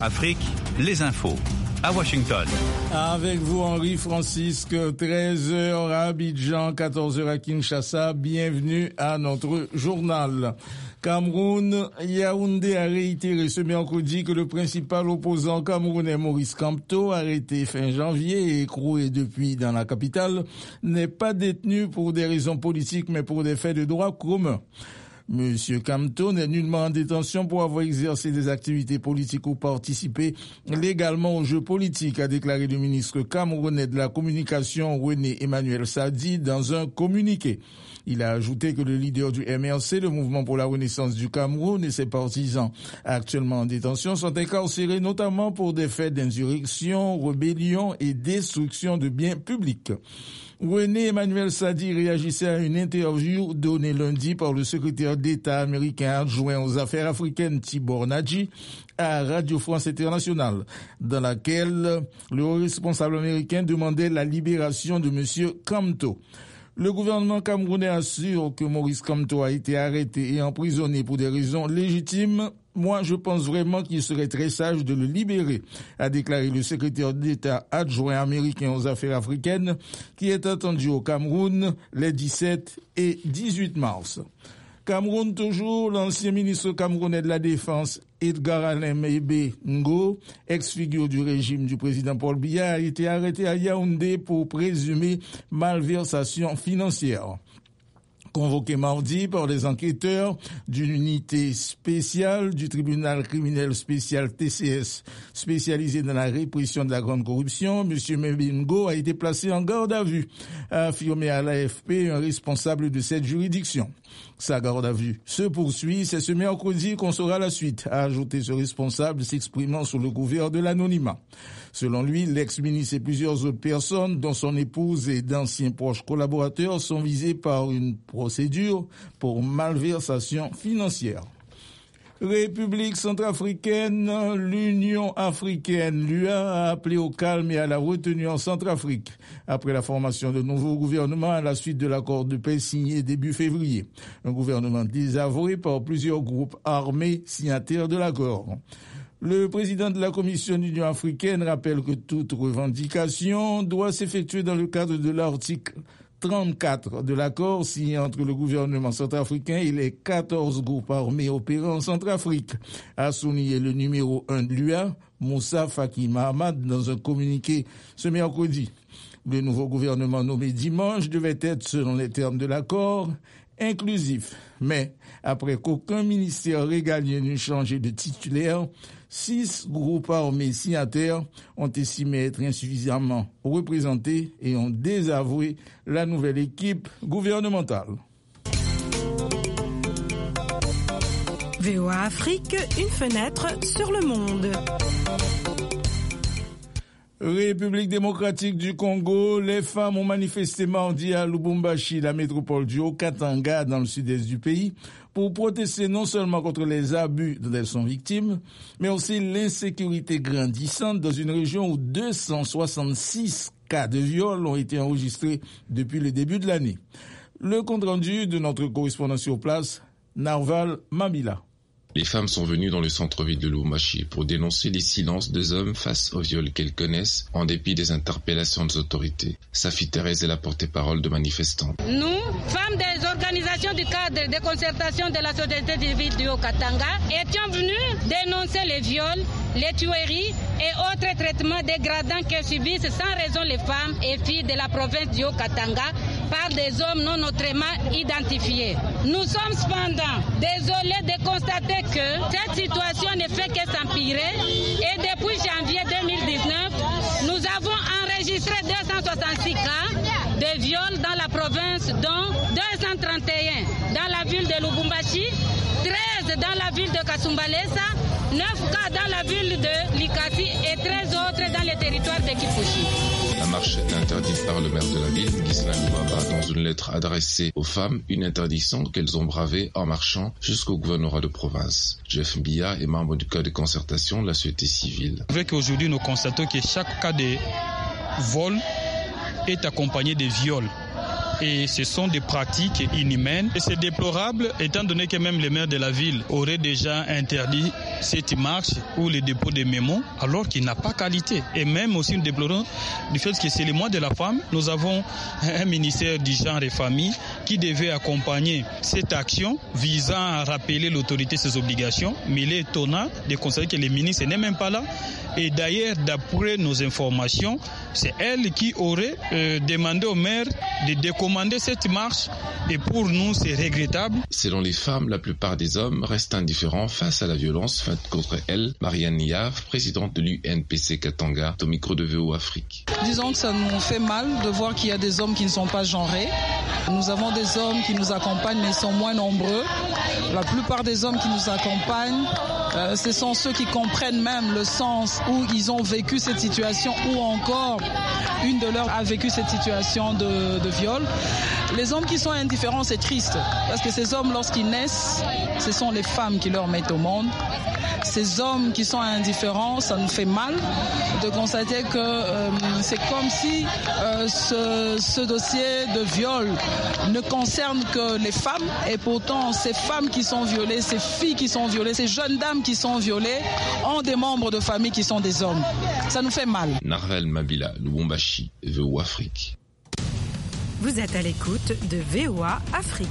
Afrique, les infos. À Washington. Avec vous, Henri-Francisque, 13h à Abidjan, 14h à Kinshasa. Bienvenue à notre journal. Cameroun, Yaoundé a réitéré ce mercredi que le principal opposant camerounais Maurice Kamto, arrêté fin janvier et écroué depuis dans la capitale, n'est pas détenu pour des raisons politiques mais pour des faits de droit commun. Monsieur Kamto n'est nullement en détention pour avoir exercé des activités politiques ou participé légalement aux jeux politiques, a déclaré le ministre camerounais de la Communication René Emmanuel Sadi dans un communiqué. Il a ajouté que le leader du MRC, le Mouvement pour la Renaissance du Cameroun, et ses partisans actuellement en détention sont incarcérés notamment pour des faits d'insurrection, rébellion et destruction de biens publics. René Emmanuel Sadi réagissait à une interview donnée lundi par le secrétaire d'État américain adjoint aux affaires africaines Tibor Nadji à Radio France Internationale, dans laquelle le haut responsable américain demandait la libération de M. Kamto. Le gouvernement camerounais assure que Maurice Kamto a été arrêté et emprisonné pour des raisons légitimes. Moi, je pense vraiment qu'il serait très sage de le libérer, a déclaré le secrétaire d'État adjoint américain aux affaires africaines, qui est attendu au Cameroun les 17 et 18 mars. Cameroun toujours, l'ancien ministre camerounais de la Défense, Edgar Alain Meibe Ngo, ex-figure du régime du président Paul Biya, a été arrêté à Yaoundé pour présumée malversation financière. Convoqué mardi par les enquêteurs d'une unité spéciale du tribunal criminel spécial TCS spécialisé dans la répression de la grande corruption, M. Mbingo a été placé en garde à vue, a affirmé à l'AFP un responsable de cette juridiction. Sa garde à vue se poursuit, c'est ce mercredi qu'on saura la suite, a ajouté ce responsable s'exprimant sous le couvert de l'anonymat. Selon lui, l'ex-ministre et plusieurs autres personnes, dont son épouse et d'anciens proches collaborateurs, sont visés par une procédure pour malversation financière. République centrafricaine, l'Union africaine, l'UA, a appelé au calme et à la retenue en Centrafrique, après la formation de nouveaux gouvernements à la suite de l'accord de paix signé début février. Un gouvernement désavoué par plusieurs groupes armés signataires de l'accord. Le président de la Commission de l'Union africaine rappelle que toute revendication doit s'effectuer dans le cadre de l'article 34 de l'accord signé entre le gouvernement centrafricain et les 14 groupes armés opérant en Centrafrique, a souligné le numéro 1 de l'UA, Moussa Faki Mahamat, dans un communiqué ce mercredi. Le nouveau gouvernement nommé dimanche devait être, selon les termes de l'accord, inclusif. Mais, après qu'aucun ministère régalien n'eut changé de titulaire, 6 groupes armés signataires ont estimé être insuffisamment représentés et ont désavoué la nouvelle équipe gouvernementale. VOA Afrique, une fenêtre sur le monde. République démocratique du Congo, les femmes ont manifesté mardi à Lubumbashi, la métropole du Haut-Katanga, dans le sud-est du pays, pour protester non seulement contre les abus dont elles sont victimes, mais aussi l'insécurité grandissante dans une région où 266 cas de viol ont été enregistrés depuis le début de l'année. Le compte-rendu de notre correspondant sur place, Narval Mabila. Les femmes sont venues dans le centre-ville de Lubumbashi pour dénoncer les silences des hommes face aux viols qu'elles connaissent en dépit des interpellations des autorités. Safi Thérèse est la porte-parole de manifestants. Nous, femmes des organisations du cadre de concertation de la société civile du Haut-Katanga, étions venues dénoncer les viols, les tueries et autres traitements dégradants que subissent sans raison les femmes et filles de la province du Haut-Katanga par des hommes non autrement identifiés. Nous sommes cependant désolés de constater que cette situation ne fait que s'empirer et depuis janvier 2019, nous avons enregistré 266 cas de viols dans la province, dont 231 dans la ville de Lubumbashi, 13 dans la ville de Kasumbalesa, 9 cas dans la ville de Likasi et 13 autres dans le territoire de Kipushi. La marche est interdite par le maire de la ville, Ghislain Loubaba, dans une lettre adressée aux femmes, une interdiction qu'elles ont bravée en marchant jusqu'au gouvernorat de province. Jeff Mbia est membre du cadre de concertation de la société civile. C'est vrai qu'aujourd'hui nous constatons que chaque cas de vol est accompagné de viols. et ce sont des pratiques inhumaines. Et c'est déplorable étant donné que même le maire de la ville aurait déjà interdit cette marche ou le dépôt des mémos alors qu'il n'a pas qualité. Et même aussi nous déplorons du fait que c'est le mois de la femme. Nous avons un ministère du genre et famille qui devait accompagner cette action visant à rappeler l'autorité ses obligations. Mais il est étonnant de constater que le ministre n'est même pas là. Et d'ailleurs, d'après nos informations, c'est elle qui aurait demandé au maire de décommander cette marche. Et pour nous, c'est regrettable. Selon les femmes, la plupart des hommes restent indifférents face à la violence faite contre elles. Marianne Niave, présidente de l'UNPC Katanga, au micro de VO Afrique. Disons que ça nous fait mal de voir qu'il y a des hommes qui ne sont pas genrés. Nous avons des hommes qui nous accompagnent, mais ils sont moins nombreux. La plupart des hommes qui nous accompagnent, ce sont ceux qui comprennent même le sens où ils ont vécu cette situation, ou encore une de leurs a vécu cette situation de viol. Les hommes qui sont indifférents, c'est triste, parce que ces hommes, lorsqu'ils naissent, ce sont les femmes qui leur mettent au monde. Ces hommes qui sont indifférents, ça nous fait mal de constater que c'est comme si ce dossier de viol ne concerne que les femmes, et pourtant ces femmes qui sont violées, ces filles qui sont violées, ces jeunes dames qui sont violées ont des membres de famille qui sont des hommes. Ça nous fait mal. Narvel Mabila, Lubumbashi, VOA Afrique. Vous êtes à l'écoute de VOA Afrique.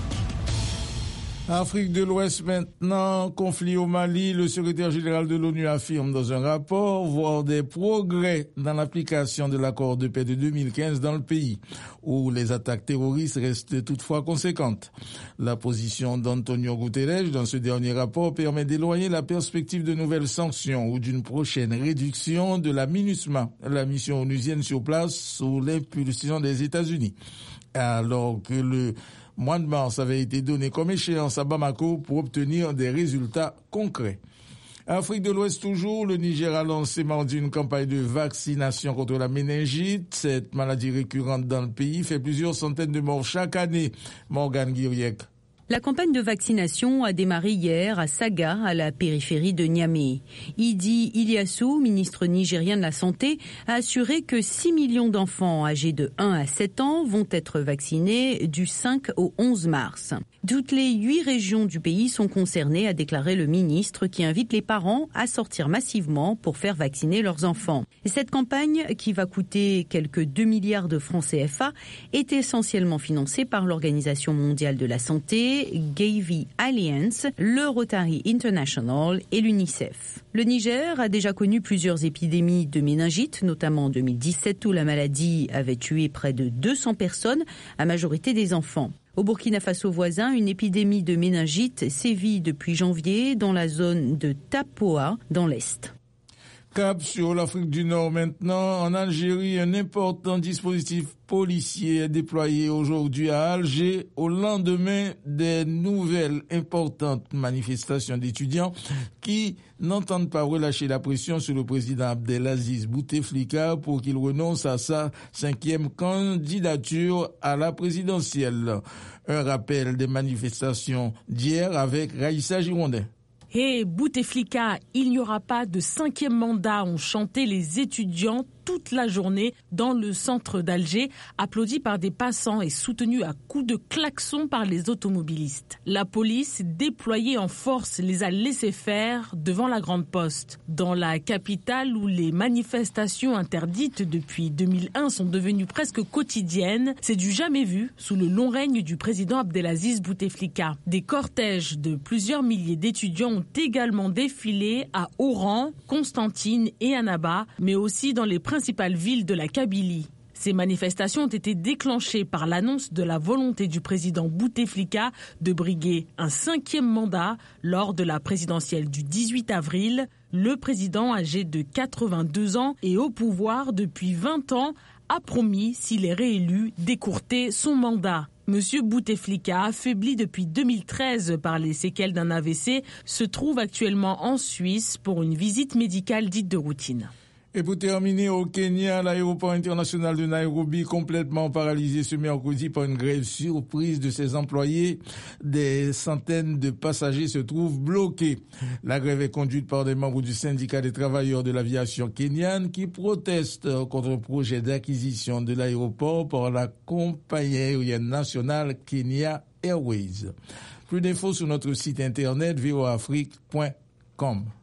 Afrique de l'Ouest maintenant, conflit au Mali, le secrétaire général de l'ONU affirme dans un rapport voir des progrès dans l'application de l'accord de paix de 2015 dans le pays, où les attaques terroristes restent toutefois conséquentes. La position d'Antonio Guterres dans ce dernier rapport permet d'éloigner la perspective de nouvelles sanctions ou d'une prochaine réduction de la MINUSMA, la mission onusienne sur place sous l'impulsion des États-Unis. Alors que le mois de mars avait été donné comme échéance à Bamako pour obtenir des résultats concrets. Afrique de l'Ouest toujours, le Niger a lancé mardi une campagne de vaccination contre la méningite. Cette maladie récurrente dans le pays fait plusieurs centaines de morts chaque année. Morgane Guiriec. La campagne de vaccination a démarré hier à Saga, à la périphérie de Niamey. Idi Iliassou, ministre nigérien de la Santé, a assuré que 6 millions d'enfants âgés de 1 à 7 ans vont être vaccinés du 5 au 11 mars. Toutes les 8 régions du pays sont concernées, a déclaré le ministre, qui invite les parents à sortir massivement pour faire vacciner leurs enfants. Cette campagne, qui va coûter quelques 2 milliards de francs CFA, est essentiellement financée par l'Organisation mondiale de la santé, Gavi Alliance, le Rotary International et l'UNICEF. Le Niger a déjà connu plusieurs épidémies de méningite, notamment en 2017 où la maladie avait tué près de 200 personnes, à majorité des enfants. Au Burkina Faso voisin, une épidémie de méningite sévit depuis janvier dans la zone de Tapoa, dans l'Est. Cap sur l'Afrique du Nord maintenant. En Algérie, un important dispositif policier est déployé aujourd'hui à Alger au lendemain des nouvelles importantes manifestations d'étudiants qui n'entendent pas relâcher la pression sur le président Abdelaziz Bouteflika pour qu'il renonce à sa 5e candidature à la présidentielle. Un rappel des manifestations d'hier avec Raïssa Girondin. Et Bouteflika, il n'y aura pas de 5e mandat, ont chanté les étudiants toute la journée dans le centre d'Alger, applaudis par des passants et soutenus à coups de klaxon par les automobilistes. La police, déployée en force, les a laissés faire devant la Grande Poste. Dans la capitale où les manifestations interdites depuis 2001 sont devenues presque quotidiennes, c'est du jamais vu sous le long règne du président Abdelaziz Bouteflika. Des cortèges de plusieurs milliers d'étudiants ont également défilé à Oran, Constantine et Annaba, mais aussi dans les principales villes de la Kabylie. Ces manifestations ont été déclenchées par l'annonce de la volonté du président Bouteflika de briguer un 5e mandat lors de la présidentielle du 18 avril. Le président, âgé de 82 ans et au pouvoir depuis 20 ans, a promis, s'il est réélu, d'écourter son mandat. Monsieur Bouteflika, affaibli depuis 2013 par les séquelles d'un AVC, se trouve actuellement en Suisse pour une visite médicale dite de routine. Et pour terminer, au Kenya, l'aéroport international de Nairobi complètement paralysé ce mercredi par une grève surprise de ses employés. Des centaines de passagers se trouvent bloqués. La grève est conduite par des membres du syndicat des travailleurs de l'aviation kenyane qui protestent contre le projet d'acquisition de l'aéroport par la compagnie aérienne nationale Kenya Airways. Plus d'infos sur notre site internet voaafrique.com.